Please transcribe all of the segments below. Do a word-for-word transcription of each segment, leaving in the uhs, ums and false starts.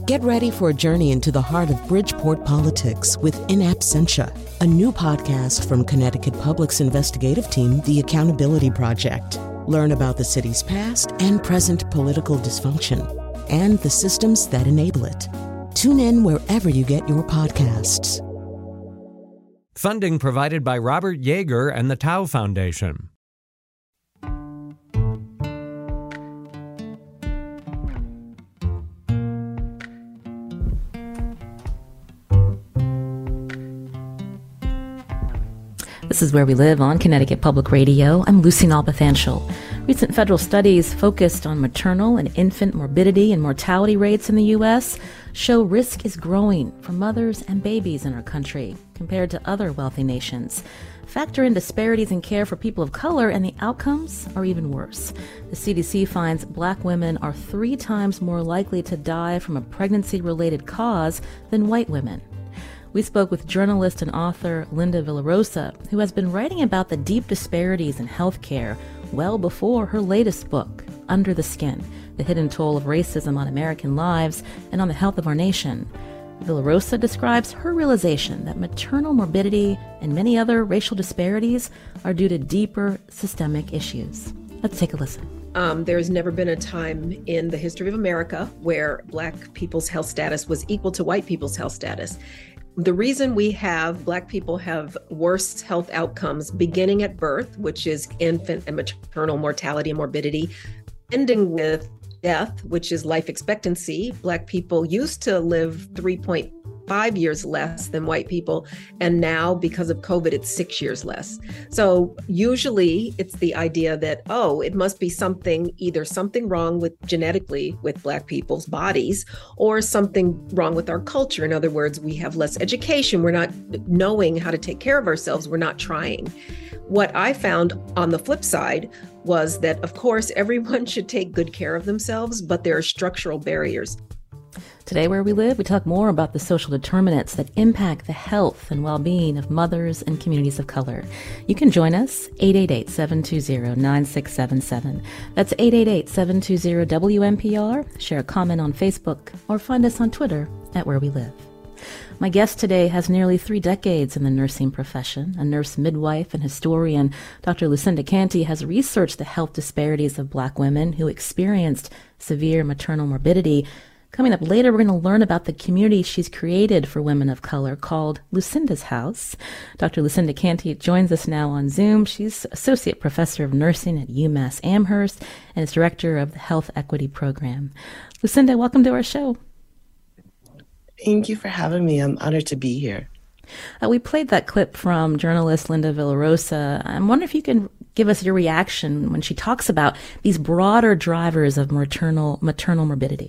Get ready for a journey into the heart of Bridgeport politics with In Absentia, a new podcast from Connecticut Public's investigative team, The Accountability Project. Learn about the city's past and present political dysfunction and the systems that enable it. Tune in wherever you get your podcasts. Funding provided by Robert Yeager and the Tao Foundation. This is Where We Live on Connecticut Public Radio. I'm Lucy Nalpathanchel. Recent federal studies focused on maternal and infant morbidity and mortality rates in the U S show risk is growing for mothers and babies in our country compared to other wealthy nations. Factor in disparities in care for people of color, and the outcomes are even worse. The C D C finds black women are three times more likely to die from a pregnancy-related cause than white women. We spoke with journalist and author Linda Villarosa, who has been writing about the deep disparities in healthcare well before her latest book, Under the Skin: The Hidden Toll of Racism on American Lives and on the Health of Our Nation. Villarosa describes her realization that maternal morbidity and many other racial disparities are due to deeper systemic issues. Let's take a listen. Um, there's never been a time in the history of America where Black people's health status was equal to white people's health status. The reason we have Black people have worse health outcomes beginning at birth, which is infant and maternal mortality and morbidity, ending with death, which is life expectancy. Black people used to live three point five years less than white people, and now because of COVID, it's six years less. So usually it's the idea that, oh, it must be something, either something wrong with genetically with Black people's bodies or something wrong with our culture. In other words, we have less education. We're not knowing how to take care of ourselves. We're not trying. What I found on the flip side was that, of course, everyone should take good care of themselves, but there are structural barriers. Today, Where We Live, we talk more about the social determinants that impact the health and well-being of mothers and communities of color. You can join us, eight eight eight, seven two zero, nine six seven seven. That's eight eight eight, seven two zero, W N P R. Share a comment on Facebook or find us on Twitter at Where We Live. My guest today has nearly three decades in the nursing profession. A nurse midwife and historian, Doctor Lucinda Canty has researched the health disparities of Black women who experienced severe maternal morbidity. Coming up later, we're going to learn about the community she's created for women of color called Lucinda's House. Doctor Lucinda Canty joins us now on Zoom. She's Associate Professor of Nursing at UMass Amherst and is Director of the Health Equity Program. Lucinda, welcome to our show. Thank you for having me. I'm honored to be here. Uh, we played that clip from journalist Linda Villarosa. I'm wondering if you can give us your reaction when she talks about these broader drivers of maternal maternal morbidity.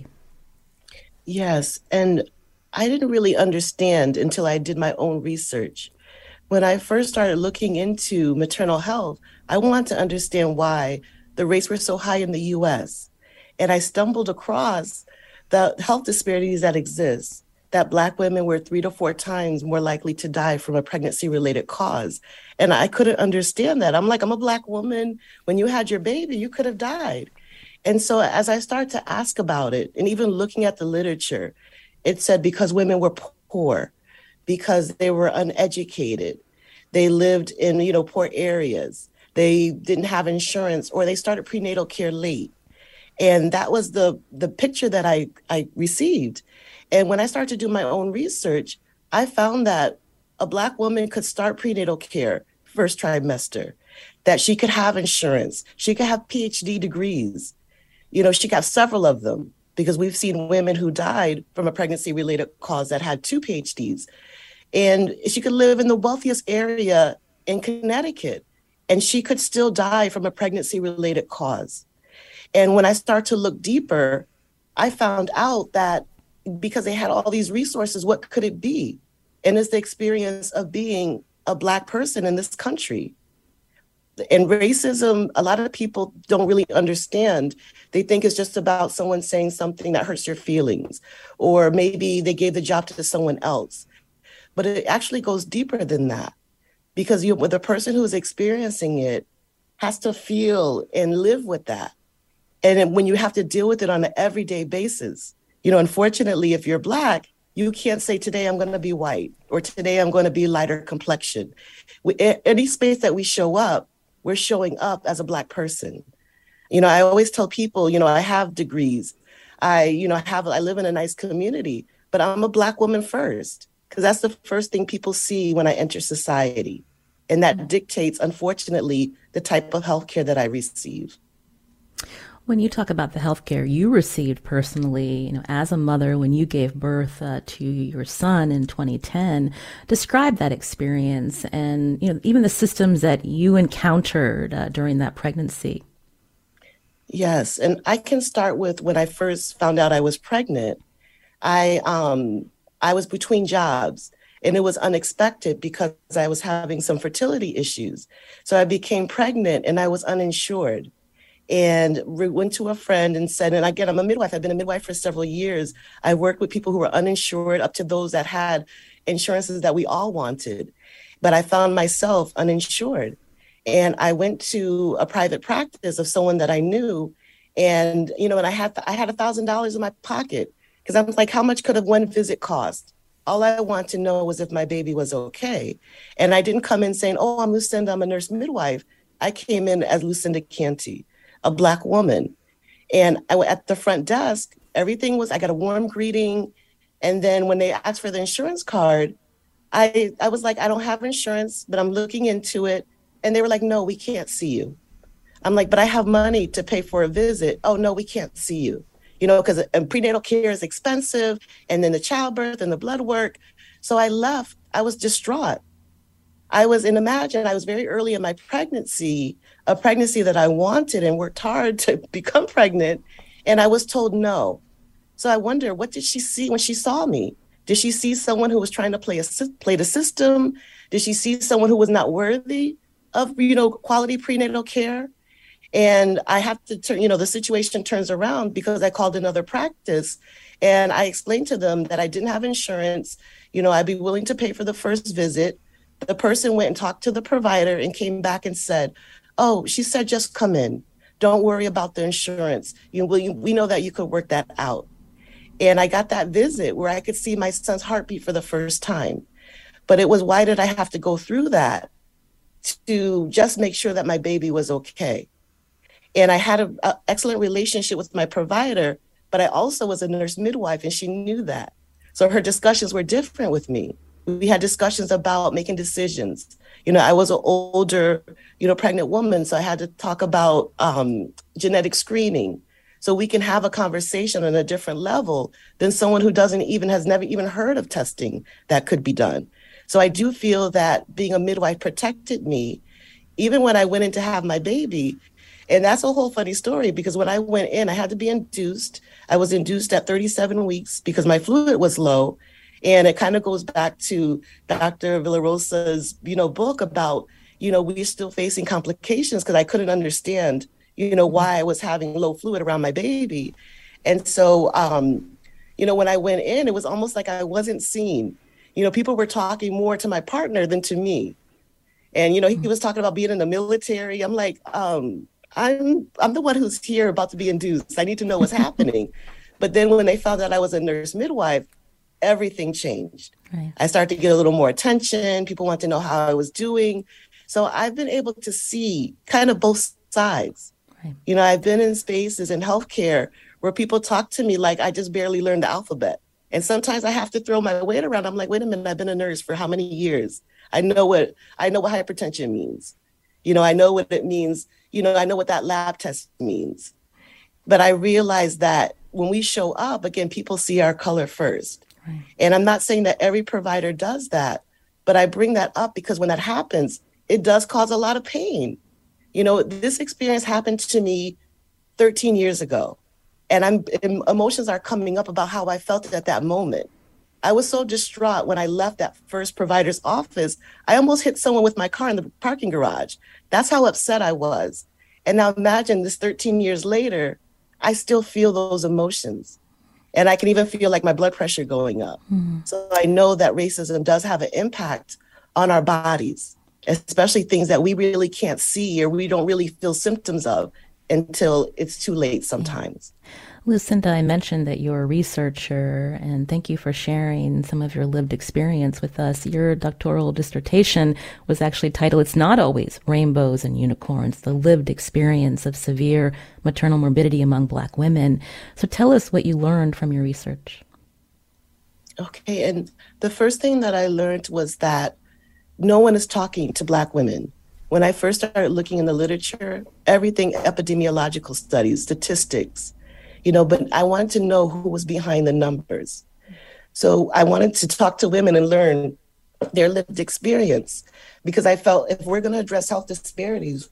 Yes, and I didn't really understand until I did my own research. When I first started looking into maternal health, I wanted to understand why the rates were so high in the U S. And I stumbled across the health disparities that exist, that Black women were three to four times more likely to die from a pregnancy-related cause. And I couldn't understand that. I'm like, I'm a Black woman. When you had your baby, you could have died. And so as I started to ask about it, and even looking at the literature, it said because women were poor, because they were uneducated, they lived in, you know, poor areas, they didn't have insurance, or they started prenatal care late. And that was the the picture that I, I received. And when I started to do my own research, I found that a Black woman could start prenatal care first trimester, that she could have insurance, she could have P H D degrees. You know, she got several of them because we've seen women who died from a pregnancy-related cause that had two P H Ds. And she could live in the wealthiest area in Connecticut, and she could still die from a pregnancy-related cause. And when I start to look deeper, I found out that because they had all these resources, what could it be? And it's the experience of being a Black person in this country. And racism, a lot of people don't really understand. They think it's just about someone saying something that hurts your feelings, or maybe they gave the job to someone else. But it actually goes deeper than that, because you, the person who is experiencing it has to feel and live with that. And when you have to deal with it on an everyday basis, You know, unfortunately, if you're Black, you can't say, today I'm going to be white, or today I'm going to be lighter complexion. We, any space that we show up, we're showing up as a Black person. You know, I always tell people, you know, I have degrees. I, you know, have, I live in a nice community, but I'm a Black woman first, because that's the first thing people see when I enter society. And that dictates, unfortunately, the type of healthcare that I receive. When you talk about the healthcare you received personally, you know, as a mother, when you gave birth uh, to your son in twenty ten, describe that experience and, you know, even the systems that you encountered uh, during that pregnancy. Yes, and I can start with when I first found out I was pregnant. I um I was between jobs, and it was unexpected because I was having some fertility issues. So I became pregnant and I was uninsured. And we went to a friend and said, and again, I'm a midwife. I've been a midwife for several years. I worked with people who were uninsured up to those that had insurances that we all wanted. But I found myself uninsured. And I went to a private practice of someone that I knew. And, you know, and I had I had a thousand dollars in my pocket, because I was like, how much could have one visit cost? All I want to know was if my baby was okay. And I didn't come in saying, oh, I'm Lucinda, I'm a nurse midwife. I came in as Lucinda Canty, a Black woman. And I went at the front desk, everything was, I got a warm greeting. And then when they asked for the insurance card, I, I was like, I don't have insurance, but I'm looking into it. And they were like, no, we can't see you. I'm like, but I have money to pay for a visit. Oh, no, we can't see you. You know, because prenatal care is expensive, and then the childbirth and the blood work. So I left. I was distraught. I was, and imagine, I was very early in my pregnancy, a pregnancy that I wanted and worked hard to become pregnant, and I was told no. So I wonder, what did she see when she saw me? Did she see someone who was trying to play a play the system? Did she see someone who was not worthy of, you know, quality prenatal care? And I have to turn, you know, the situation turns around because I called another practice and I explained to them that I didn't have insurance. You know, I'd be willing to pay for the first visit. The person went and talked to the provider and came back and said, oh, she said, just come in. Don't worry about the insurance. You know, we, we know that you could work that out. And I got that visit where I could see my son's heartbeat for the first time. But it was, why did I have to go through that? To just make sure that my baby was okay. And I had an excellent relationship with my provider, but I also was a nurse midwife, and she knew that. So her discussions were different with me. We had discussions about making decisions. You know, I was an older, you know, pregnant woman, so I had to talk about um, genetic screening. So we can have a conversation on a different level than someone who doesn't even, has never even heard of testing that could be done. So I do feel that being a midwife protected me, even when I went in to have my baby. And that's a whole funny story, because when I went in, I had to be induced. I was induced at thirty-seven weeks because my fluid was low. And it kind of goes back to Doctor Villarosa's, you know, book about, you know, we're still facing complications, because I couldn't understand, you know, why I was having low fluid around my baby. And so, um, you know, when I went in, it was almost like I wasn't seen. You know, people were talking more to my partner than to me. And, you know, he, he was talking about being in the military. I'm like, um, I'm I'm the one who's here about to be induced. I need to know what's happening. But then when they found out I was a nurse midwife, everything changed. Right. I started to get a little more attention. People want to know how I was doing. So I've been able to see kind of both sides. Right. You know, I've been in spaces in healthcare where people talk to me like I just barely learned the alphabet. And sometimes I have to throw my weight around. I'm like, wait a minute, I've been a nurse for how many years? I know what I know what hypertension means. You know, I know what it means. You know, I know what that lab test means. But I realize that when we show up, again, people see our color first. Right. And I'm not saying that every provider does that, but I bring that up because when that happens, it does cause a lot of pain. You know, this experience happened to me thirteen years ago. And I'm emotions are coming up about how I felt at that moment. I was so distraught when I left that first provider's office. I almost hit someone with my car in the parking garage. That's how upset I was. And now imagine this thirteen years later, I still feel those emotions. And I can even feel like my blood pressure going up. Mm-hmm. So I know that racism does have an impact on our bodies, especially things that we really can't see or we don't really feel symptoms of until it's too late sometimes. Lucinda, I mentioned that you're a researcher, and thank you for sharing some of your lived experience with us. Your doctoral dissertation was actually titled, It's Not Always Rainbows and Unicorns, the lived experience of severe maternal morbidity among Black women. So tell us what you learned from your research. Okay, and the first thing that I learned was that no one is talking to Black women. When I first started looking in the literature, everything epidemiological studies, statistics, you know, but I wanted to know who was behind the numbers. So I wanted to talk to women and learn their lived experience, because I felt if we're going to address health disparities,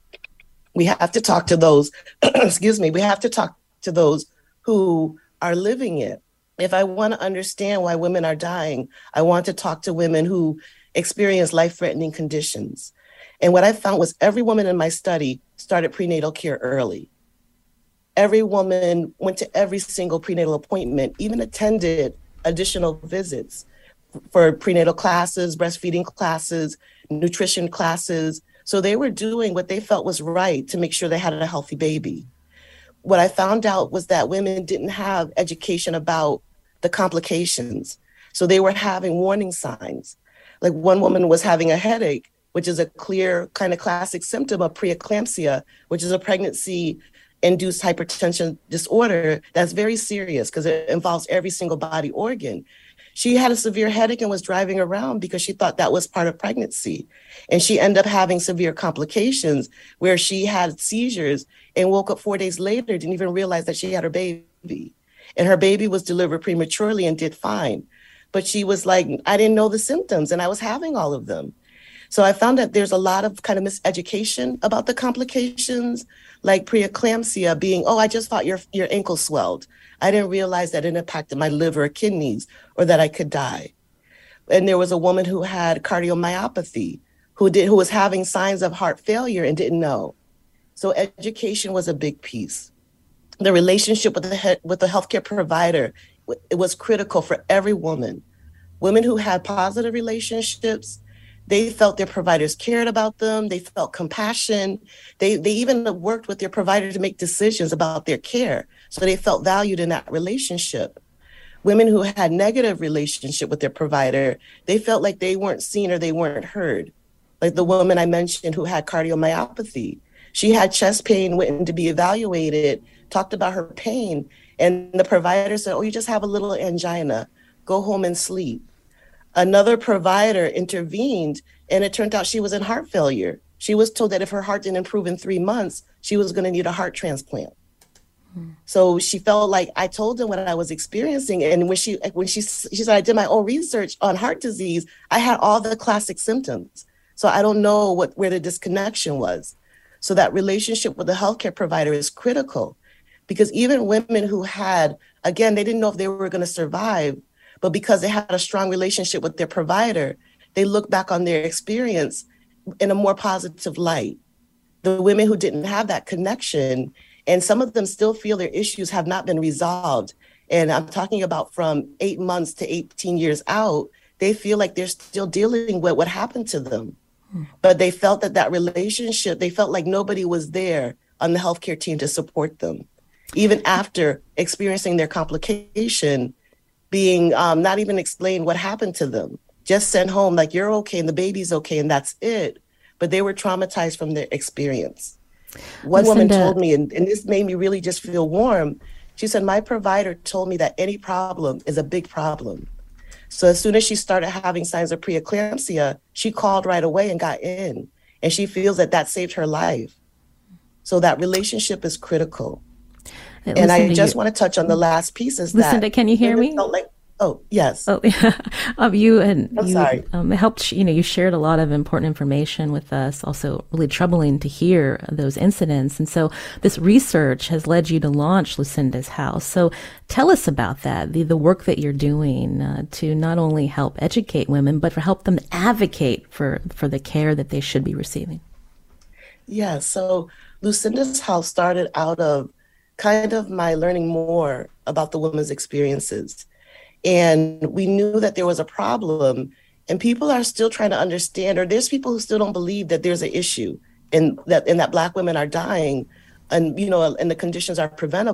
we have to talk to those, excuse me, we have to talk to those who are living it. If I want to understand why women are dying, I want to talk to women who experience life-threatening conditions. And what I found was every woman in my study started prenatal care early. Every woman went to every single prenatal appointment, even attended additional visits for prenatal classes, breastfeeding classes, nutrition classes. So they were doing what they felt was right to make sure they had a healthy baby. What I found out was that women didn't have education about the complications. So they were having warning signs. Like one woman was having a headache, which is a clear kind of classic symptom of preeclampsia, which is a pregnancy-induced hypertension disorder that's very serious because it involves every single body organ. She had a severe headache and was driving around because she thought that was part of pregnancy. And she ended up having severe complications where she had seizures and woke up four days later, didn't even realize that she had her baby. And her baby was delivered prematurely and did fine. But she was like, I didn't know the symptoms and I was having all of them. So I found that there's a lot of kind of miseducation about the complications, like preeclampsia being, oh, I just thought your, your ankle swelled. I didn't realize that it impacted my liver or kidneys or that I could die. And there was a woman who had cardiomyopathy, who did who was having signs of heart failure and didn't know. So education was a big piece. The relationship with the he- with the healthcare provider, it was critical for every woman. Women who had positive relationships, they felt their providers cared about them. They felt compassion. They they even worked with their provider to make decisions about their care. So they felt valued in that relationship. Women who had negative relationship with their provider, they felt like they weren't seen or they weren't heard. Like the woman I mentioned who had cardiomyopathy. She had chest pain, went in to be evaluated, talked about her pain. And the provider said, oh, you just have a little angina. Go home and sleep. Another provider intervened, and it turned out she was in heart failure. She was told that if her heart didn't improve in three months, she was going to need a heart transplant. Hmm. So she felt like I told them what I was experiencing. And when she when she, she said, I did my own research on heart disease, I had all the classic symptoms. So I don't know what where the disconnection was. So that relationship with the healthcare provider is critical, because even women who had, again, they didn't know if they were going to survive, but because they had a strong relationship with their provider, they look back on their experience in a more positive light. The women who didn't have that connection, and some of them still feel their issues have not been resolved. And I'm talking about from eight months to eighteen years out, they feel like they're still dealing with what happened to them. Hmm. But they felt that that relationship, they felt like nobody was there on the healthcare team to support them. Even after experiencing their complication, being um, not even explained what happened to them, just sent home like, you're okay and the baby's okay and that's it. But they were traumatized from their experience. One woman told me, and, and this made me really just feel warm, she said, my provider told me that any problem is a big problem. So as soon as she started having signs of preeclampsia, she called right away and got in. And she feels that that saved her life. So that relationship is critical. And Lucinda, I just you, want to touch on the last piece is Lucinda, that. Can you hear me? Like, oh, yes. Oh, yeah. um, you and I'm you sorry. Um, helped, you know, you shared a lot of important information with us, also really troubling to hear those incidents. And so this research has led you to launch Lucinda's House. So tell us about that, the, the work that you're doing uh, to not only help educate women, but for help them advocate for, for the care that they should be receiving. Yeah, so Lucinda's House started out of kind of my learning more about the women's experiences. And we knew that there was a problem, and people are still trying to understand, or there's people who still don't believe that there's an issue and that and that Black women are dying and, you know, and the conditions are preventable.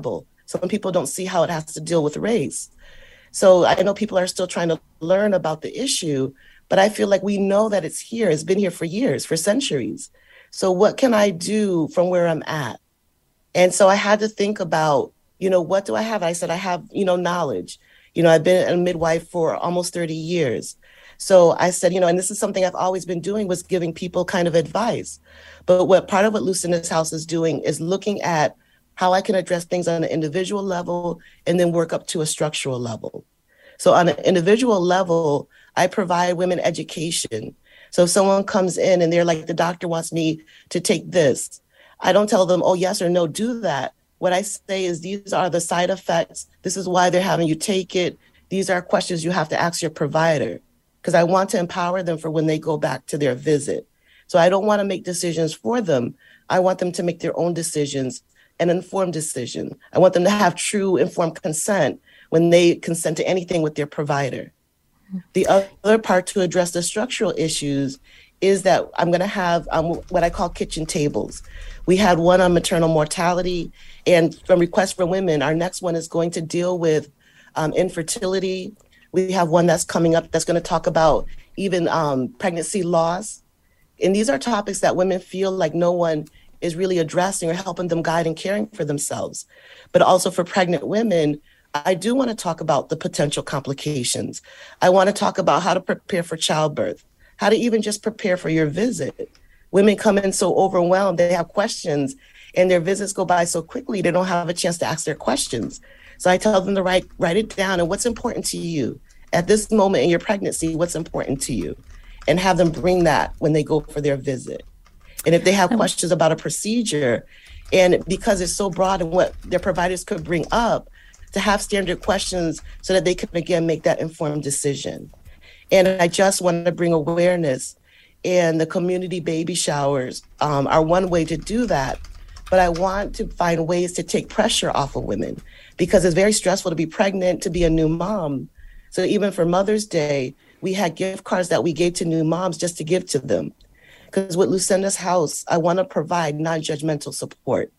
Some people don't see how it has to deal with race. So I know people are still trying to learn about the issue, but I feel like we know that it's here. It's been here for years, for centuries. So what can I do from where I'm at? And so I had to think about, you know, what do I have? I said, I have, you know, knowledge. You know, I've been a midwife for almost thirty years. So I said, you know, and this is something I've always been doing, was giving people kind of advice. But what part of what Lucinda's House is doing is looking at how I can address things on an individual level and then work up to a structural level. So on an individual level, I provide women education. So if someone comes in and they're like, the doctor wants me to take this, I don't tell them, oh, yes or no, do that. What I say is, these are the side effects. This is why they're having you take it. These are questions you have to ask your provider, because I want to empower them for when they go back to their visit. So I don't want to make decisions for them. I want them to make their own decisions, an informed decision. I want them to have true informed consent when they consent to anything with their provider. The other part to address the structural issues is that I'm going to have um, what I call kitchen tables. We had one on maternal mortality, and from Request for Women, our next one is going to deal with um, infertility. We have one that's coming up that's going to talk about even um, pregnancy loss. And these are topics that women feel like no one is really addressing or helping them guide and caring for themselves. But also for pregnant women, I do want to talk about the potential complications. I want to talk about how to prepare for childbirth, how to even just prepare for your visit. Women come in so overwhelmed, they have questions, and their visits go by so quickly, they don't have a chance to ask their questions. So I tell them to write, write it down, and what's important to you at this moment in your pregnancy, what's important to you, and have them bring that when they go for their visit. And if they have questions about a procedure, and because it's so broad and what their providers could bring up, to have standard questions so that they can, again, make that informed decision. And I just want to bring awareness, and the community baby showers um, are one way to do that. But I want to find ways to take pressure off of women, because it's very stressful to be pregnant, to be a new mom. So even for Mother's Day, we had gift cards that we gave to new moms just to give to them. Because with Lucinda's House, I want to provide non-judgmental support.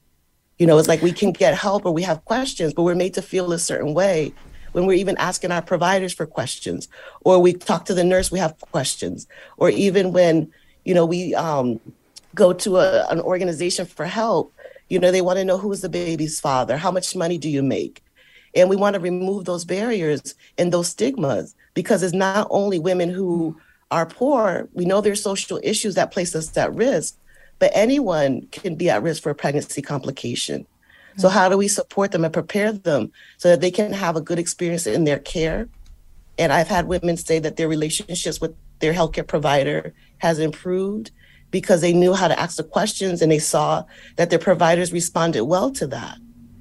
You know, it's like we can get help or we have questions, but we're made to feel a certain way when we're even asking our providers for questions, or we talk to the nurse, we have questions, or even when, you know, we um, go to a, an organization for help, you know, they want to know who's the baby's father, how much money do you make? And we want to remove those barriers and those stigmas, because it's not only women who are poor, we know there's social issues that place us at risk, but anyone can be at risk for a pregnancy complication. So how do we support them and prepare them so that they can have a good experience in their care? And I've had women say that their relationships with their healthcare provider has improved because they knew how to ask the questions and they saw that their providers responded well to that.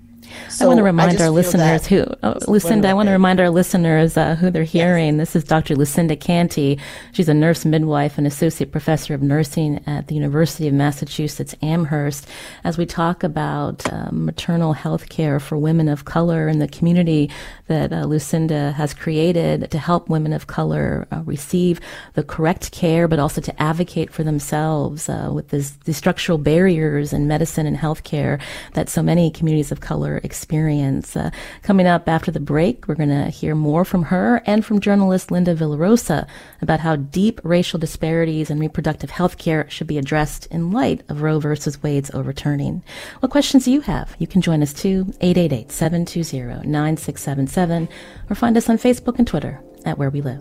So I want to remind our listeners who, oh, Lucinda, I want to remind our listeners uh, who they're hearing. Yes. This is Doctor Lucinda Canty. She's a nurse midwife and associate professor of nursing at the University of Massachusetts Amherst. As we talk about uh, maternal health care for women of color and the community that uh, Lucinda has created to help women of color uh, receive the correct care, but also to advocate for themselves uh, with this, the structural barriers in medicine and health care that so many communities of color experience. Uh, coming up after the break, we're going to hear more from her and from journalist Linda Villarosa about how deep racial disparities in reproductive health care should be addressed in light of Roe versus Wade's overturning. What questions do you have? You can join us too, eight eight eight, seven two zero, nine six seven seven, or find us on Facebook and Twitter at Where We Live.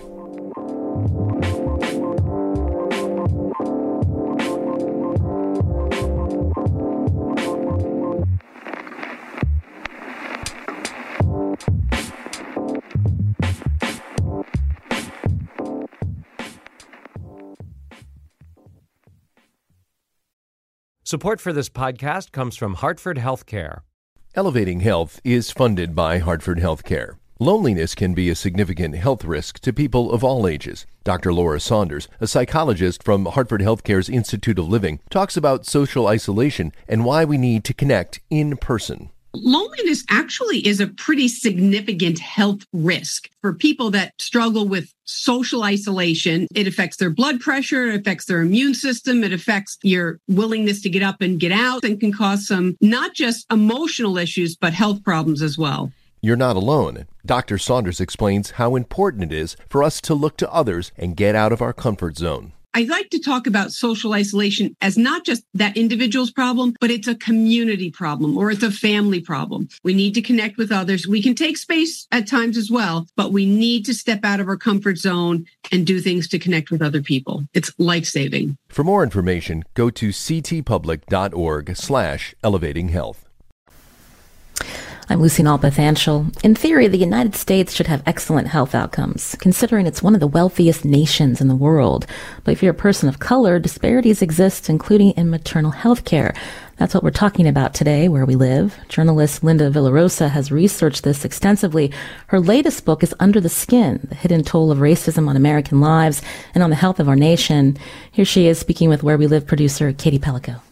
Support for this podcast comes from Hartford Healthcare. Elevating Health is funded by Hartford Healthcare. Loneliness can be a significant health risk to people of all ages. Doctor Laura Saunders, a psychologist from Hartford Healthcare's Institute of Living, talks about social isolation and why we need to connect in person. Loneliness actually is a pretty significant health risk for people that struggle with social isolation. It affects their blood pressure, it affects their immune system, it affects your willingness to get up and get out, and can cause some not just emotional issues, but health problems as well. You're not alone. Doctor Saunders explains how important it is for us to look to others and get out of our comfort zone. I like to talk about social isolation as not just that individual's problem, but it's a community problem or it's a family problem. We need to connect with others. We can take space at times as well, but we need to step out of our comfort zone and do things to connect with other people. It's life-saving. For more information, go to ctpublic.org slash elevating health. I'm Lucy Nalpathanchel. In theory, the United States should have excellent health outcomes, considering it's one of the wealthiest nations in the world. But if you're a person of color, disparities exist, including in maternal health care. That's what we're talking about today, Where We Live. Journalist Linda Villarosa has researched this extensively. Her latest book is Under the Skin, The Hidden Toll of Racism on American Lives and on the Health of Our Nation. Here she is speaking with Where We Live producer Katie Pellico.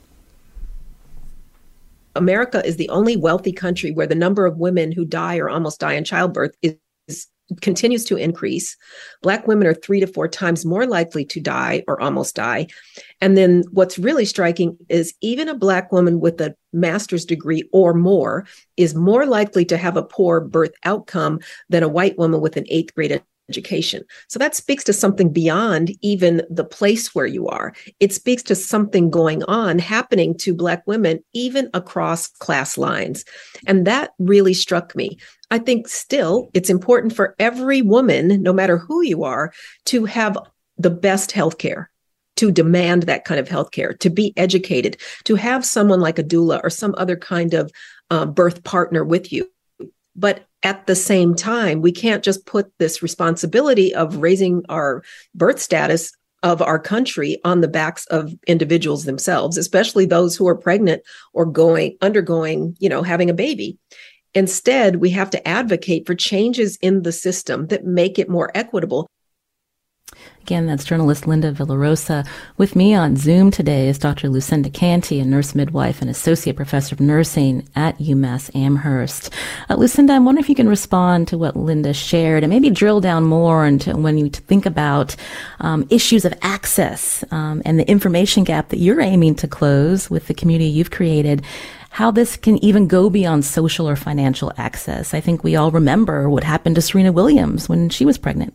America is the only wealthy country where the number of women who die or almost die in childbirth is, is continues to increase. Black women are three to four times more likely to die or almost die. And then what's really striking is even a Black woman with a master's degree or more is more likely to have a poor birth outcome than a white woman with an eighth grade education. So that speaks to something beyond even the place where you are. It speaks to something going on happening to Black women, even across class lines. And that really struck me. I think still it's important for every woman, no matter who you are, to have the best healthcare, to demand that kind of healthcare, to be educated, to have someone like a doula or some other kind of uh, birth partner with you. But at the same time, we can't just put this responsibility of raising our birth status of our country on the backs of individuals themselves, especially those who are pregnant or going, undergoing, you know, having a baby. Instead, we have to advocate for changes in the system that make it more equitable. Again, that's journalist Linda Villarosa. With me on Zoom today is Doctor Lucinda Canty, a nurse midwife and associate professor of nursing at UMass Amherst. Uh, Lucinda, I'm wondering if you can respond to what Linda shared and maybe drill down more into when you think about um, issues of access um, and the information gap that you're aiming to close with the community you've created, how this can even go beyond social or financial access. I think we all remember what happened to Serena Williams when she was pregnant.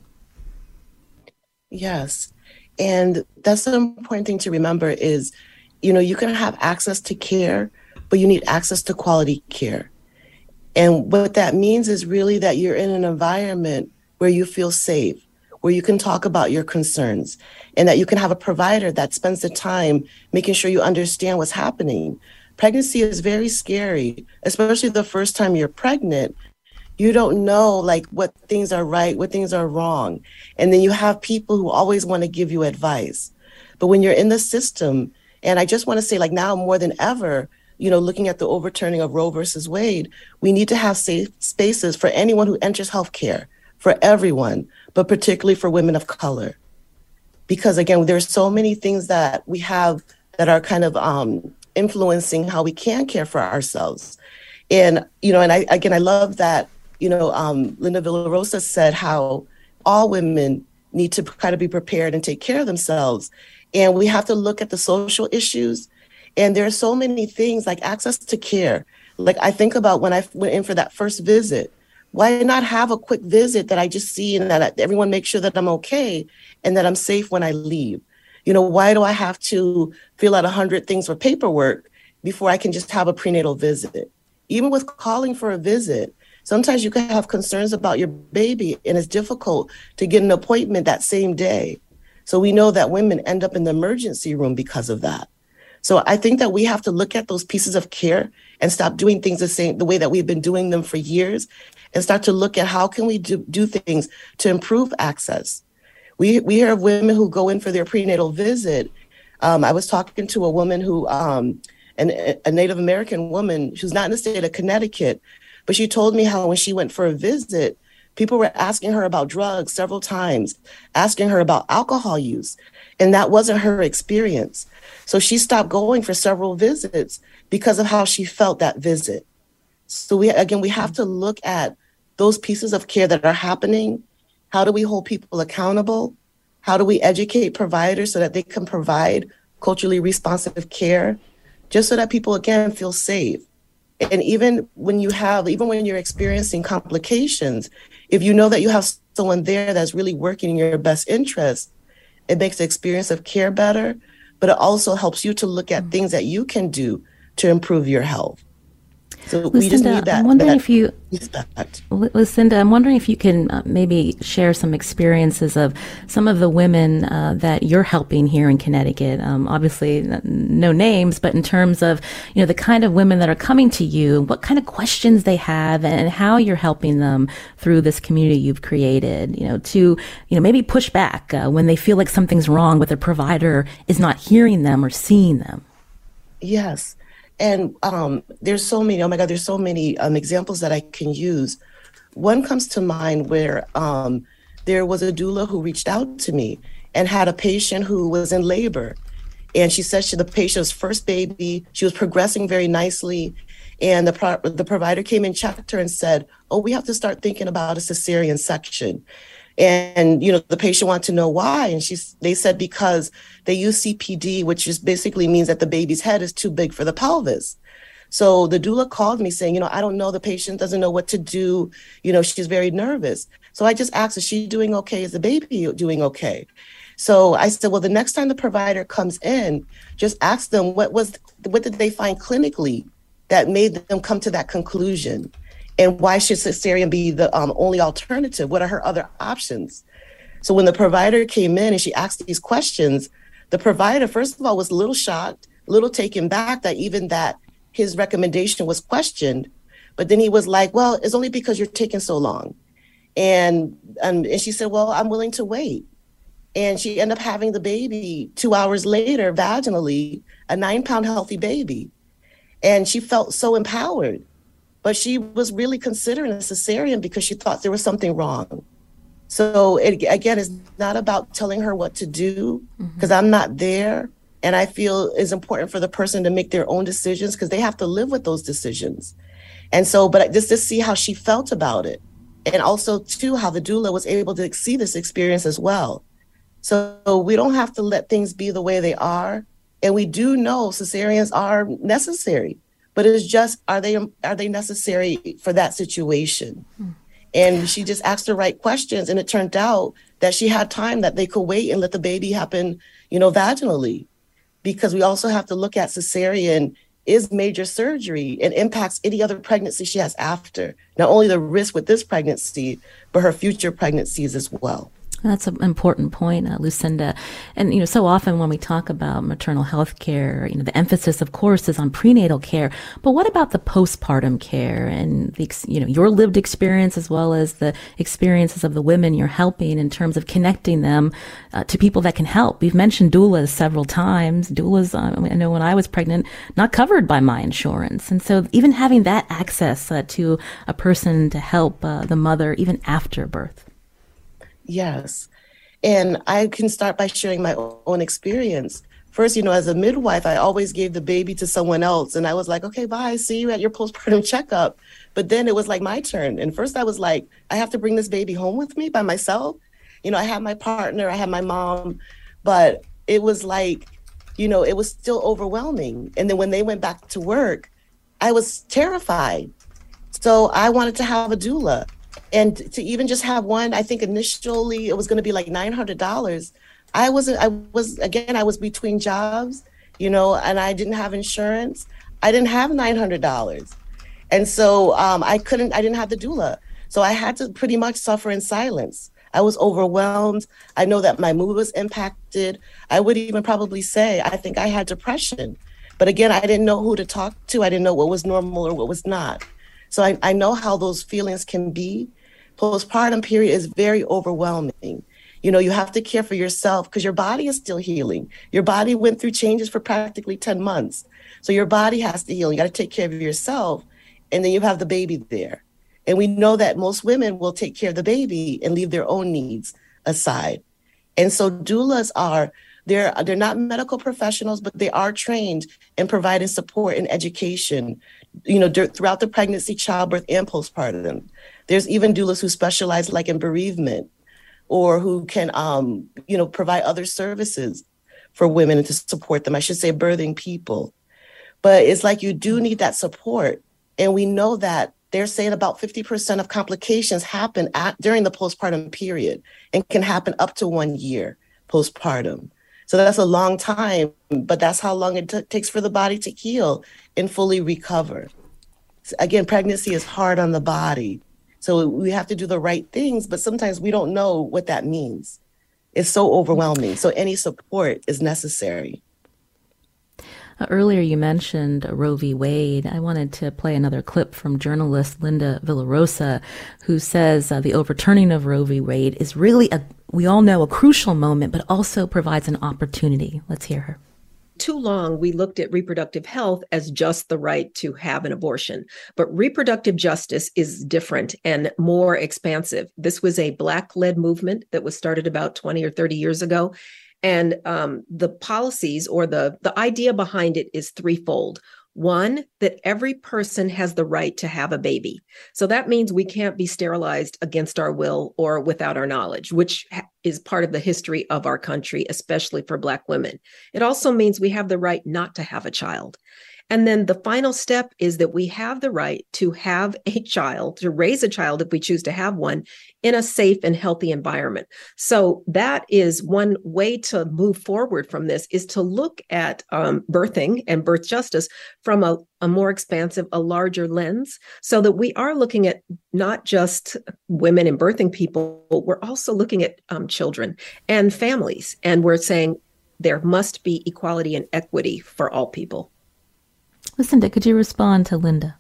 Yes. And that's the important thing to remember is, you know, you can have access to care, but you need access to quality care. And what that means is really that you're in an environment where you feel safe, where you can talk about your concerns, and that you can have a provider that spends the time making sure you understand what's happening. Pregnancy is very scary, especially the first time you're pregnant. You don't know like what things are right, what things are wrong. And then you have people who always want to give you advice. But when you're in the system, and I just want to say like now more than ever, you know, looking at the overturning of Roe versus Wade, we need to have safe spaces for anyone who enters healthcare, for everyone, but particularly for women of color. Because again, there's so many things that we have that are kind of um, influencing how we can care for ourselves. And, you know, and I, again, I love that, you know, um, Linda Villarosa said how all women need to kind of be prepared and take care of themselves. And we have to look at the social issues. And there are so many things like access to care. Like I think about when I went in for that first visit, why not have a quick visit that I just see and that everyone makes sure that I'm okay and that I'm safe when I leave? You know, why do I have to fill out a hundred things for paperwork before I can just have a prenatal visit? Even with calling for a visit, sometimes you can have concerns about your baby and it's difficult to get an appointment that same day. So we know that women end up in the emergency room because of that. So I think that we have to look at those pieces of care and stop doing things the same, the way that we've been doing them for years, and start to look at how can we do, do things to improve access. We we hear of women who go in for their prenatal visit. Um, I was talking to a woman who, um, an, a Native American woman who's not in the state of Connecticut, but she told me how when she went for a visit, people were asking her about drugs several times, asking her about alcohol use, and that wasn't her experience. So she stopped going for several visits because of how she felt that visit. So we, again, we have to look at those pieces of care that are happening. How do we hold people accountable? How do we educate providers so that they can provide culturally responsive care, just so that people, again, feel safe? And even when you have, even when you're experiencing complications, if you know that you have someone there that's really working in your best interest, it makes the experience of care better, but it also helps you to look at things that you can do to improve your health. So Lucinda, we just need that. I'm wondering that if you, respect. Lucinda, I'm wondering if you can uh, maybe share some experiences of some of the women uh, that you're helping here in Connecticut. Um, obviously, no names, but in terms of, you know, the kind of women that are coming to you, what kind of questions they have, and how you're helping them through this community you've created. You know, to you know maybe push back uh, when they feel like something's wrong, but their provider is not hearing them or seeing them. Yes. And um, there's so many, oh my God, there's so many um, examples that I can use. One comes to mind where um, there was a doula who reached out to me and had a patient who was in labor. And she said she, the patient's first baby, she was progressing very nicely. And the, pro- the provider came and checked her and said, oh, we have to start thinking about a cesarean section. And, you know, the patient wanted to know why. And she's, they said because they use C P D, which just basically means that the baby's head is too big for the pelvis. So the doula called me saying, you know, I don't know, the patient doesn't know what to do. You know, she's very nervous. So I just asked, is she doing okay? Is the baby doing okay? So I said, well, the next time the provider comes in, just ask them what was, what did they find clinically that made them come to that conclusion? And why should cesarean be the um, only alternative? What are her other options? So when the provider came in and she asked these questions, the provider, first of all, was a little shocked, a little taken back that even that his recommendation was questioned. But then he was like, well, it's only because you're taking so long. And, and, and she said, well, I'm willing to wait. And she ended up having the baby two hours later, vaginally, a nine pound healthy baby. And she felt so empowered. But she was really considering a cesarean because she thought there was something wrong. So it, again, it's not about telling her what to do, because mm-hmm. I'm not there. And I feel it's important for the person to make their own decisions because they have to live with those decisions. And so, but just to see how she felt about it. And also, too, how the doula was able to see this experience as well. So we don't have to let things be the way they are. And we do know cesareans are necessary. But it's just, are they are they necessary for that situation? Hmm. And she just asked the right questions. And it turned out that she had time that they could wait and let the baby happen, you know, vaginally. Because we also have to look at cesarean is major surgery and impacts any other pregnancy she has after. Not only the risk with this pregnancy, but her future pregnancies as well. That's an important point, uh, Lucinda. And, you know, so often when we talk about maternal health care, you know, the emphasis, of course, is on prenatal care. But what about the postpartum care and, the, you know, your lived experience as well as the experiences of the women you're helping in terms of connecting them uh, to people that can help? We've mentioned doulas several times. Doulas, uh, I know when I was pregnant, not covered by my insurance. And so even having that access uh, to a person to help uh, the mother even after birth. Yes. And I can start by sharing my own experience. First, you know, as a midwife, I always gave the baby to someone else. And I was like, okay, bye, see you at your postpartum checkup. But then it was like my turn. And first I was like, I have to bring this baby home with me by myself. You know, I had my partner, I had my mom, but it was like, you know, it was still overwhelming. And then when they went back to work, I was terrified. So I wanted to have a doula. And to even just have one, I think initially it was going to be like nine hundred dollars. I wasn't, I was, again, I was between jobs, you know, and I didn't have insurance. I didn't have nine hundred dollars. And so um, I couldn't, I didn't have the doula. So I had to pretty much suffer in silence. I was overwhelmed. I know that my mood was impacted. I would even probably say, I think I had depression. But again, I didn't know who to talk to. I didn't know what was normal or what was not. So I, I know how those feelings can be. Postpartum period is very overwhelming. You know, you have to care for yourself because your body is still healing. Your body went through changes for practically ten months. So your body has to heal. You got to take care of yourself. And then you have the baby there. And we know that most women will take care of the baby and leave their own needs aside. And so doulas are, they're, they're not medical professionals, but they are trained in providing support and education you know, d- throughout the pregnancy, childbirth, and postpartum. There's even doulas who specialize like in bereavement or who can, um, you know, provide other services for women and to support them. I should say birthing people. But it's like you do need that support. And we know that they're saying about fifty percent of complications happen at, during the postpartum period and can happen up to one year postpartum. So that's a long time, but that's how long it t- takes for the body to heal and fully recover. So again, pregnancy is hard on the body. So we have to do the right things, but sometimes we don't know what that means. It's so overwhelming. So any support is necessary. Uh, earlier you mentioned Roe v. Wade. I wanted to play another clip from journalist Linda Villarosa, who says uh, the overturning of Roe v. Wade is really, a, we all know, a crucial moment, but also provides an opportunity. Let's hear her. Too long, we looked at reproductive health as just the right to have an abortion. But reproductive justice is different and more expansive. This was a Black-led movement that was started about twenty or thirty years ago. And um, the policies or the, the idea behind it is threefold. One, that every person has the right to have a baby. So that means we can't be sterilized against our will or without our knowledge, which is part of the history of our country, especially for Black women. It also means we have the right not to have a child. And then the final step is that we have the right to have a child, to raise a child if we choose to have one, in a safe and healthy environment. So that is one way to move forward from this, is to look at um, birthing and birth justice from a, a more expansive, a larger lens, so that we are looking at not just women and birthing people, we're also looking at um, children and families. And we're saying there must be equality and equity for all people. Lucinda, could you respond to Linda?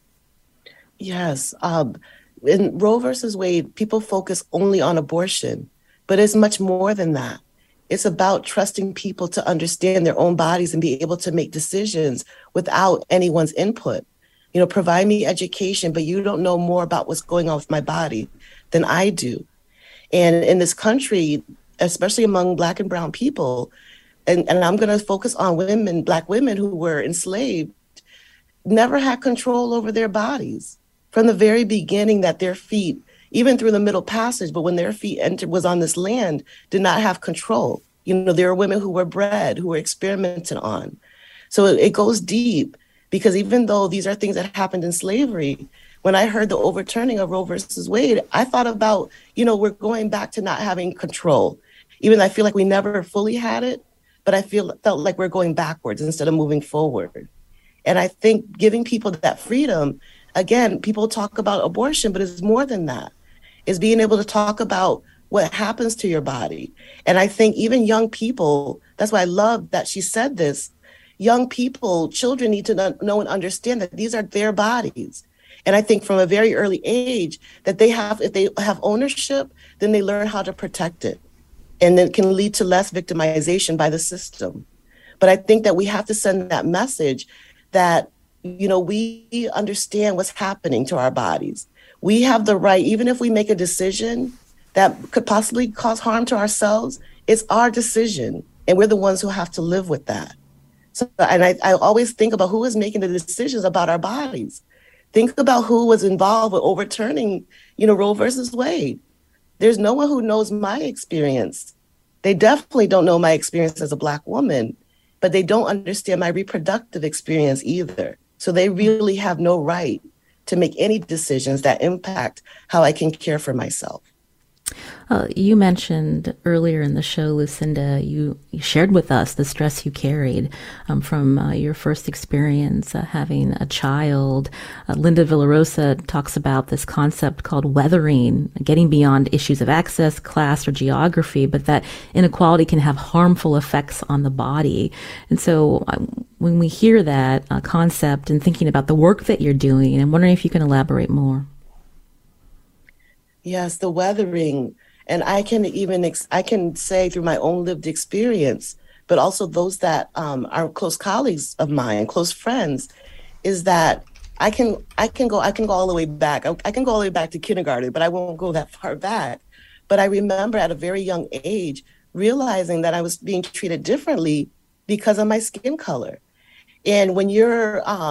Yes. Um, in Roe versus Wade, people focus only on abortion, but it's much more than that. It's about trusting people to understand their own bodies and be able to make decisions without anyone's input. You know, provide me education, but you don't know more about what's going on with my body than I do. And in this country, especially among Black and brown people, and, and I'm going to focus on women, Black women who were enslaved, never had control over their bodies from the very beginning, that their feet, even through the Middle Passage, but when their feet entered, was on this land, did not have control. You know, there were women who were bred, who were experimented on. So it, it goes deep, because even though these are things that happened in slavery, when I heard the overturning of Roe versus Wade, I thought about, you know, we're going back to not having control. Even though I feel like we never fully had it, but I feel felt like we're going backwards instead of moving forward. And I think giving people that freedom, again, people talk about abortion, but it's more than that. It's being able to talk about what happens to your body. And I think even young people, that's why I love that she said this, young people, children need to know and understand that these are their bodies. And I think from a very early age that they have, if they have ownership, then they learn how to protect it. And it can lead to less victimization by the system. But I think that we have to send that message that, you know, we understand what's happening to our bodies. We have the right, even if we make a decision that could possibly cause harm to ourselves, it's our decision. And we're the ones who have to live with that. So, and I, I always think about who is making the decisions about our bodies. Think about who was involved with overturning, you know, Roe versus Wade. There's no one who knows my experience. They definitely don't know my experience as a Black woman, but they don't understand my reproductive experience either. So they really have no right to make any decisions that impact how I can care for myself. Uh, you mentioned earlier in the show, Lucinda, you, you shared with us the stress you carried um, from uh, your first experience uh, having a child. Uh, Linda Villarosa talks about this concept called weathering, getting beyond issues of access, class, or geography, but that inequality can have harmful effects on the body. And so uh, when we hear that uh, concept and thinking about the work that you're doing, I'm wondering if you can elaborate more. Yes, the weathering. And I can even, ex- I can say through my own lived experience, but also those that um, are close colleagues of mine, close friends, is that I can, I can go, I can go all the way back. I, I can go all the way back to kindergarten, but I won't go that far back. But I remember at a very young age, realizing that I was being treated differently because of my skin color. And when you're um,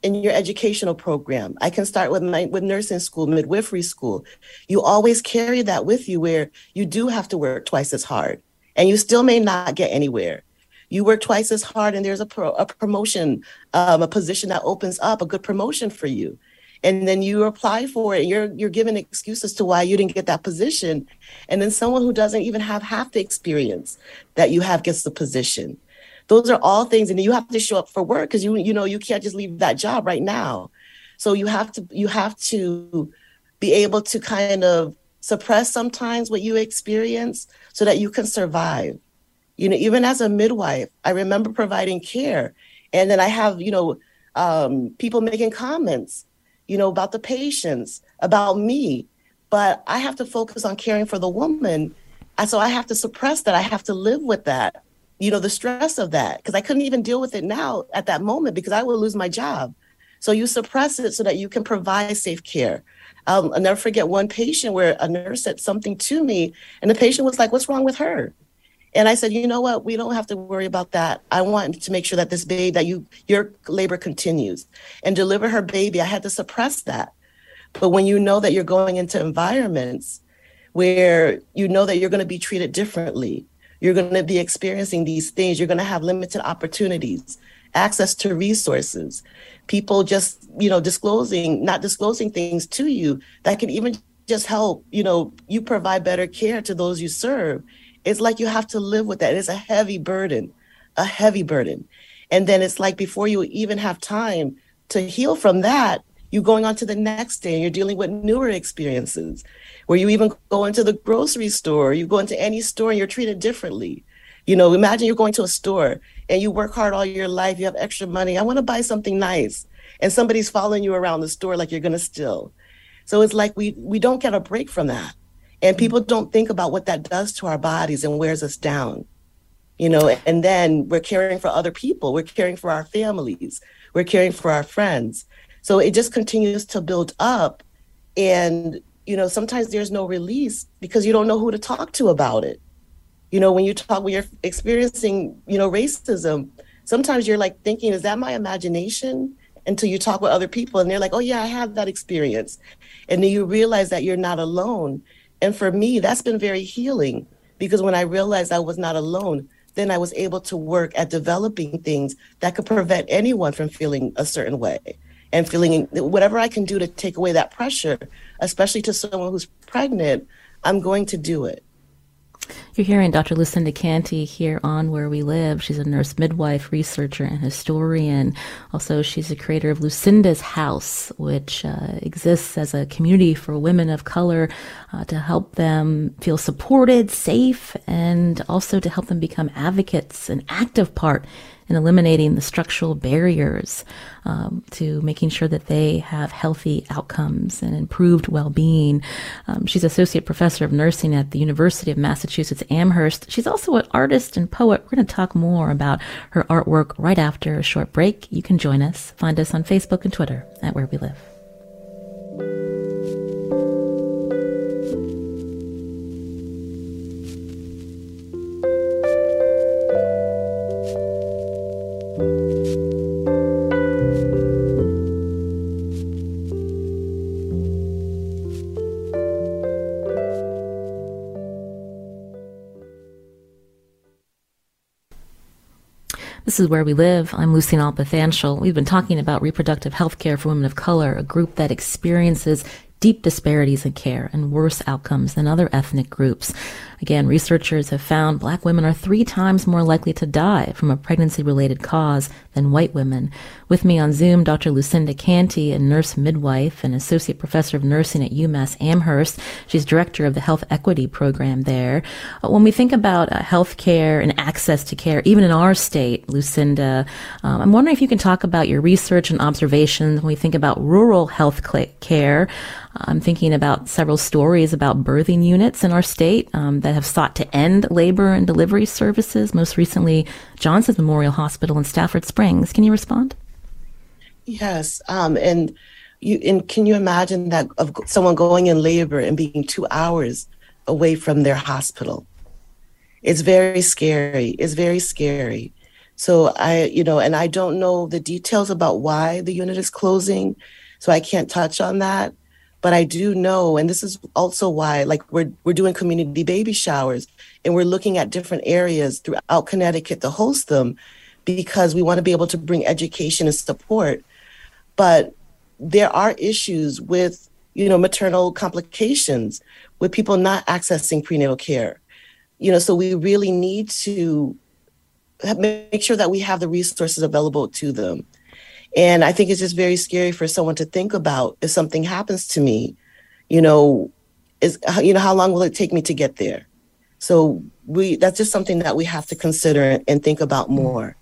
in your educational program. I can start with my with nursing school, midwifery school. You always carry that with you where you do have to work twice as hard and you still may not get anywhere. You work twice as hard and there's a, pro, a promotion, um, a position that opens up, a good promotion for you. And then you apply for it and you're, you're given excuses to why you didn't get that position. And then someone who doesn't even have half the experience that you have gets the position. Those are all things. And you have to show up for work because you, you know, you can't just leave that job right now. So you have to, you have to be able to kind of suppress sometimes what you experience so that you can survive. You know, even as a midwife, I remember providing care. And then I have, you know, um, people making comments, you know, about the patients, about me. But I have to focus on caring for the woman. So I have to suppress that. I have to live with that, you know, the stress of that, because I couldn't even deal with it now at that moment because I would lose my job. So you suppress it so that you can provide safe care. Um, I'll never forget one patient where a nurse said something to me and the patient was like, what's wrong with her? And I said, you know what, we don't have to worry about that. I want to make sure that this baby, that you, your labor continues and deliver her baby. I had to suppress that. But when you know that you're going into environments where you know that you're going to be treated differently, you're going to be experiencing these things, you're going to have limited opportunities, access to resources, people just, you know, disclosing, not disclosing things to you that can even just help, you know, you provide better care to those you serve. It's like you have to live with that. It's a heavy burden, a heavy burden. And then it's like before you even have time to heal from that, you're going on to the next day and you're dealing with newer experiences where you even go into the grocery store, you go into any store and you're treated differently. You know, imagine you're going to a store and you work hard all your life, you have extra money. I want to buy something nice. And somebody's following you around the store like you're going to steal. So it's like we we don't get a break from that. And people don't think about what that does to our bodies and wears us down, you know, and then we're caring for other people. We're caring for our families. We're caring for our friends. So it just continues to build up. And, you know, sometimes there's no release because you don't know who to talk to about it. You know, when you talk, when you're experiencing, you know, racism, sometimes you're like thinking, is that my imagination? Until you talk with other people and they're like, oh, yeah, I had that experience. And then you realize that you're not alone. And for me, that's been very healing because when I realized I was not alone, then I was able to work at developing things that could prevent anyone from feeling a certain way and feeling whatever I can do to take away that pressure, especially to someone who's pregnant, I'm going to do it. You're hearing Doctor Lucinda Canty here on Where We Live. She's a nurse midwife, researcher, and historian. Also, she's the creator of Lucinda's House, which uh, exists as a community for women of color uh, to help them feel supported, safe, and also to help them become advocates, an active part in eliminating the structural barriers um, to making sure that they have healthy outcomes and improved well-being. Um, she's associate professor of nursing at the University of Massachusetts Amherst. She's also an artist and poet. We're going to talk more about her artwork right after a short break. You can join us. Find us on Facebook and Twitter at Where We Live. This is Where We Live. I'm Lucine Alpathanchel. We've been talking about reproductive health care for women of color, a group that experiences deep disparities in care and worse outcomes than other ethnic groups. Again, researchers have found Black women are three times more likely to die from a pregnancy-related cause than white women. With me on Zoom, Doctor Lucinda Canty, a nurse midwife and associate professor of nursing at UMass Amherst. She's director of the Health Equity Program there. Uh, when we think about uh, health care and access to care, even in our state, Lucinda, um, I'm wondering if you can talk about your research and observations when we think about rural health care. I'm thinking about several stories about birthing units in our state um, that have sought to end labor and delivery services. Most recently, Johnson's Memorial Hospital in Stafford Springs. Can you respond? Yes. Um, and you and can you imagine that of someone going in labor and being two hours away from their hospital? It's very scary. It's very scary So I, you know, and I don't know the details about why the unit is closing, so I can't touch on that. But I do know, and this is also why, like we're we're doing community baby showers, and we're looking at different areas throughout Connecticut to host them, because we want to be able to bring education and support. But there are issues with, you know, maternal complications, with people not accessing prenatal care. You know, so we really need to make sure that we have the resources available to them. And I think it's just very scary for someone to think about, if something happens to me, you know, is, you know, how long will it take me to get there? So we, that's just something that we have to consider and think about more.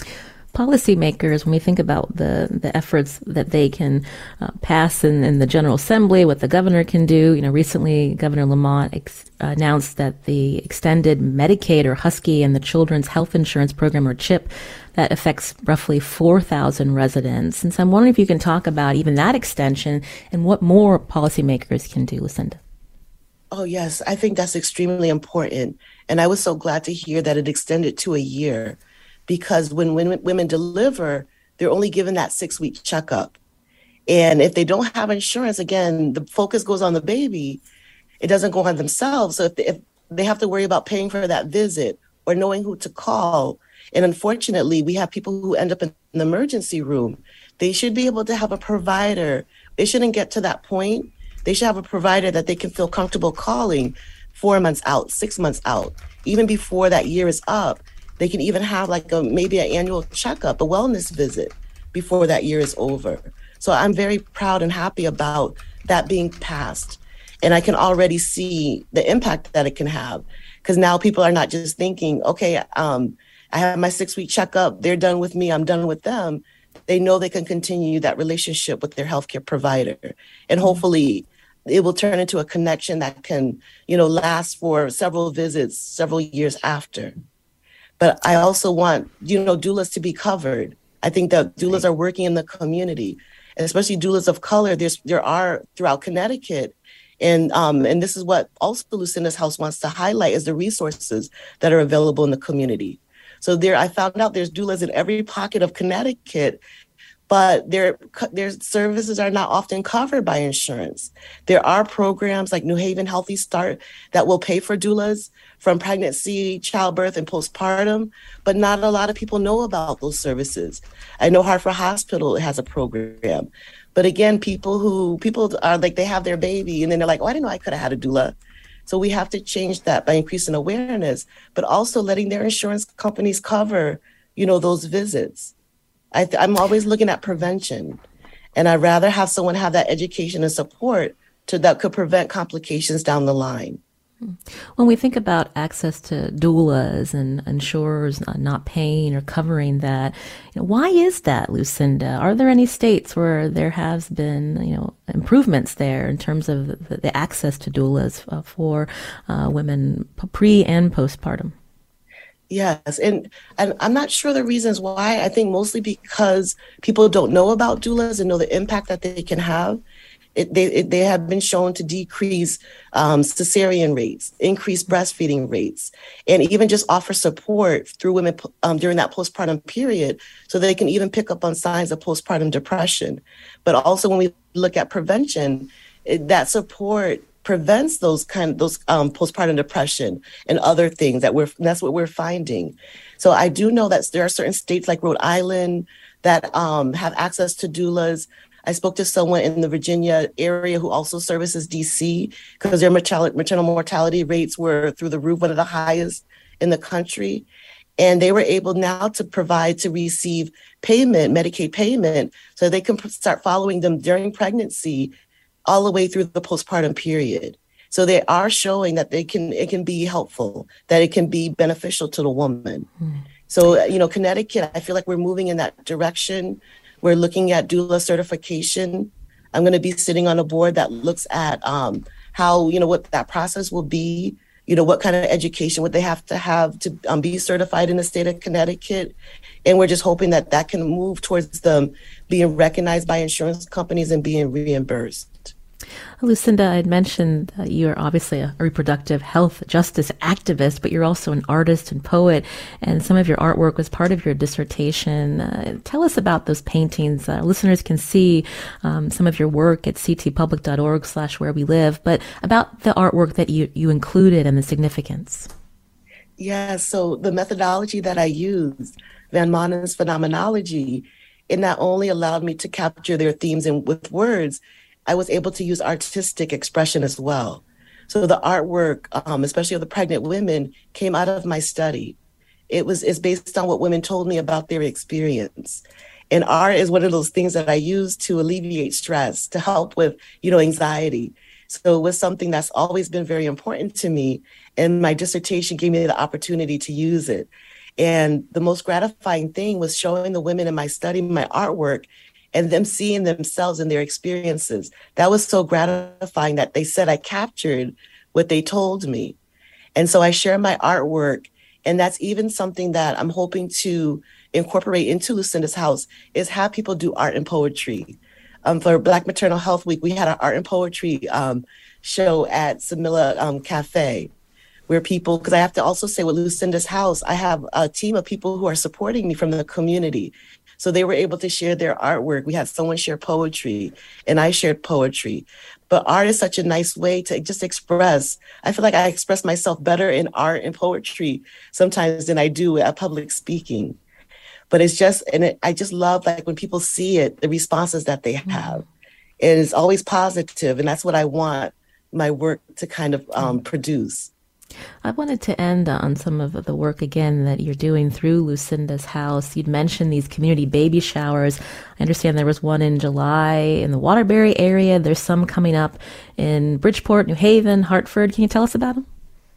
Policymakers, when we think about the, the efforts that they can uh, pass in, in the General Assembly, what the governor can do, you know, recently Governor Lamont ex- announced that the extended Medicaid or Husky and the Children's Health Insurance Program, or CHIP, that affects roughly four thousand residents. And so I'm wondering if you can talk about even that extension and what more policymakers can do, Lucinda. Oh, yes, I think that's extremely important. And I was so glad to hear that it extended to a year. Because when, when women deliver, they're only given that six-week checkup. And if they don't have insurance, again, the focus goes on the baby. It doesn't go on themselves. So if they, if they have to worry about paying for that visit or knowing who to call, and unfortunately, we have people who end up in the emergency room, they should be able to have a provider. They shouldn't get to that point. They should have a provider that they can feel comfortable calling four months out, six months out, even before that year is up. They can even have like a maybe an annual checkup, a wellness visit before that year is over. So I'm very proud and happy about that being passed. And I can already see the impact that it can have, because now people are not just thinking, okay, um, I have my six week checkup, they're done with me, I'm done with them. They know they can continue that relationship with their healthcare provider. And hopefully it will turn into a connection that can, you know, last for several visits, several years after. But I also want, you know, doulas to be covered. I think that doulas are working in the community, and especially doulas of color. There's there are throughout Connecticut. And um, and this is what also Lucinda's House wants to highlight, is the resources that are available in the community. So there, I found out there's doulas in every pocket of Connecticut, but their their services are not often covered by insurance. There are programs like New Haven Healthy Start that will pay for doulas from pregnancy, childbirth, and postpartum, but not a lot of people know about those services. I know Hartford Hospital has a program, but again, people who, people are like, they have their baby and then they're like, oh, I didn't know I could have had a doula. So we have to change that by increasing awareness, but also letting their insurance companies cover, you know, those visits. I th- I'm always looking at prevention, and I'd rather have someone have that education and support to that could prevent complications down the line. When we think about access to doulas and insurers not paying or covering that, you know, why is that, Lucinda? Are there any states where there has been, you know, improvements there in terms of the, the access to doulas uh, for uh, women pre and postpartum? Yes, and, and I'm not sure the reasons why. I think mostly because people don't know about doulas and know the impact that they can have. It, they it, they have been shown to decrease um, cesarean rates, increase breastfeeding rates, and even just offer support through women um, during that postpartum period, so they can even pick up on signs of postpartum depression. But also, when we look at prevention, it, that support prevents those kind of those um, postpartum depression and other things that we're that's what we're finding. So I do know that there are certain states like Rhode Island that um, have access to doulas. I spoke to someone in the Virginia area who also services D C, because their maternal, maternal mortality rates were through the roof, one of the highest in the country. And they were able now to provide, to receive payment, Medicaid payment, so they can start following them during pregnancy all the way through the postpartum period. So they are showing that they can, it can be helpful, that it can be beneficial to the woman. Mm. So, you know, Connecticut, I feel like we're moving in that direction. We're looking at doula certification. I'm going to be sitting on a board that looks at um, how, you know, what that process will be, you know, what kind of education would they have to have to um, be certified in the state of Connecticut. And we're just hoping that that can move towards them being recognized by insurance companies and being reimbursed. Lucinda, I had mentioned uh, you are obviously a reproductive health justice activist, but you're also an artist and poet, and some of your artwork was part of your dissertation. Uh, tell us about those paintings. Uh, listeners can see um, some of your work at ctpublic.org slash where we live, but about the artwork that you, you included and the significance. Yeah, so the methodology that I used, Van Manen's phenomenology, it not only allowed me to capture their themes in, with words, I was able to use artistic expression as well. So the artwork, um, especially of the pregnant women, came out of my study. It was it's based on what women told me about their experience. And art is one of those things that I use to alleviate stress, to help with, you know, anxiety. So it was something that's always been very important to me. And my dissertation gave me the opportunity to use it. And the most gratifying thing was showing the women in my study my artwork and them seeing themselves and their experiences. That was so gratifying that they said I captured what they told me. And so I share my artwork, and that's even something that I'm hoping to incorporate into Lucinda's House, is have people do art and poetry. Um, for Black Maternal Health Week, we had an art and poetry um, show at Samila um, Cafe, where people, because I have to also say with Lucinda's House, I have a team of people who are supporting me from the community. So they were able to share their artwork. We had someone share poetry, and I shared poetry. But art is such a nice way to just express. I feel like I express myself better in art and poetry sometimes than I do at public speaking. But it's just, and it, I just love like when people see it, the responses that they have. And it's always positive, and that's what I want my work to kind of um, produce. I wanted to end on some of the work, again, that you're doing through Lucinda's House. You'd mentioned these community baby showers. I understand there was one in July in the Waterbury area. There's some coming up in Bridgeport, New Haven, Hartford. Can you tell us about them?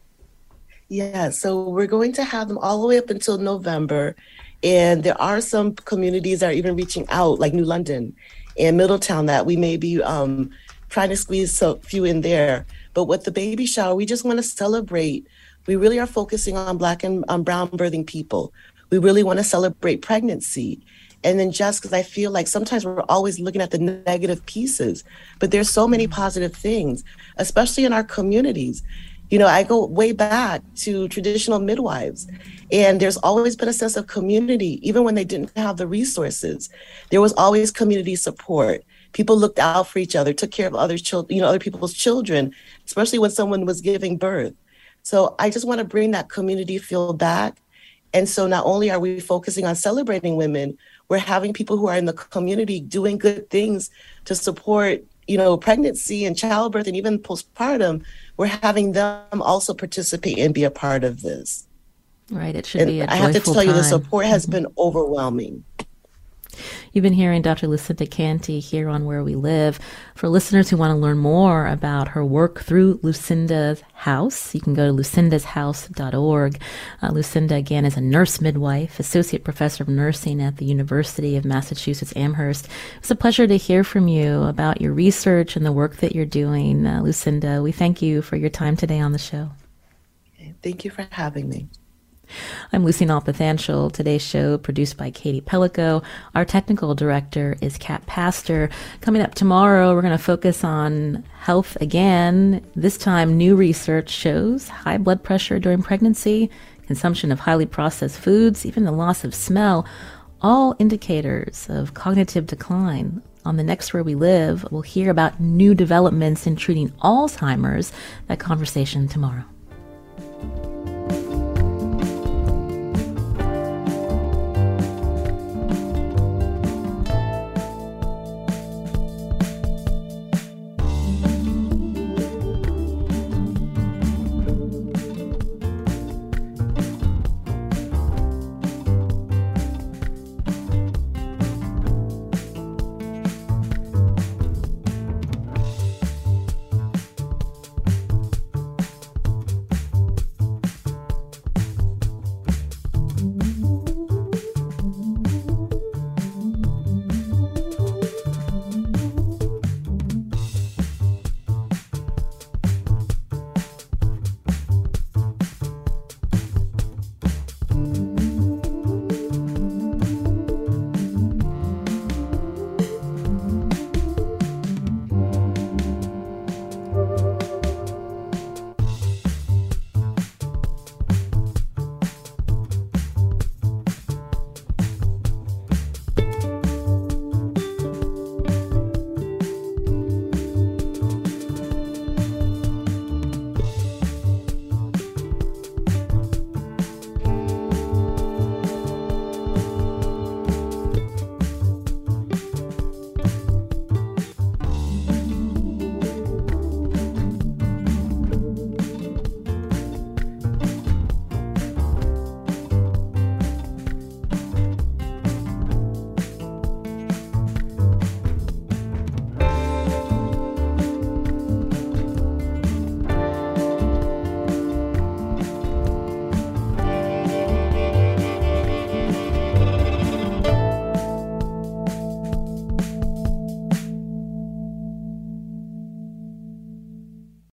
Yeah, so we're going to have them all the way up until November. And there are some communities that are even reaching out, like New London and Middletown, that we may be um, trying to squeeze a few in there. But with the baby shower, we just want to celebrate. We really are focusing on Black and um, brown birthing people. We really want to celebrate pregnancy. And then just because I feel like sometimes we're always looking at the negative pieces, but there's so many positive things, especially in our communities. You know, I go way back to traditional midwives, and there's always been a sense of community, even when they didn't have the resources. There was always community support. People looked out for each other, took care of other children, you know, other people's children, especially when someone was giving birth. So I just want to bring that community feel back. And so not only are we focusing on celebrating women, we're having people who are in the community doing good things to support, you know, pregnancy and childbirth and even postpartum. We're having them also participate and be a part of this. Right. It should and be a I have to tell time. you, the support has mm-hmm. been overwhelming. You've been hearing Doctor Lucinda Canty here on Where We Live. For listeners who want to learn more about her work through Lucinda's House, you can go to lucindas house dot org. Uh, Lucinda, again, is a nurse midwife, associate professor of nursing at the University of Massachusetts Amherst. It's a pleasure to hear from you about your research and the work that you're doing. Uh, Lucinda, we thank you for your time today on the show. Thank you for having me. I'm Lucy Nalpathanchel. Today's show produced by Katie Pellico. Our technical director is Kat Pastor. Coming up tomorrow, we're going to focus on health again. This time, new research shows high blood pressure during pregnancy, consumption of highly processed foods, even the loss of smell, all indicators of cognitive decline. On the next Where We Live, we'll hear about new developments in treating Alzheimer's. That conversation tomorrow.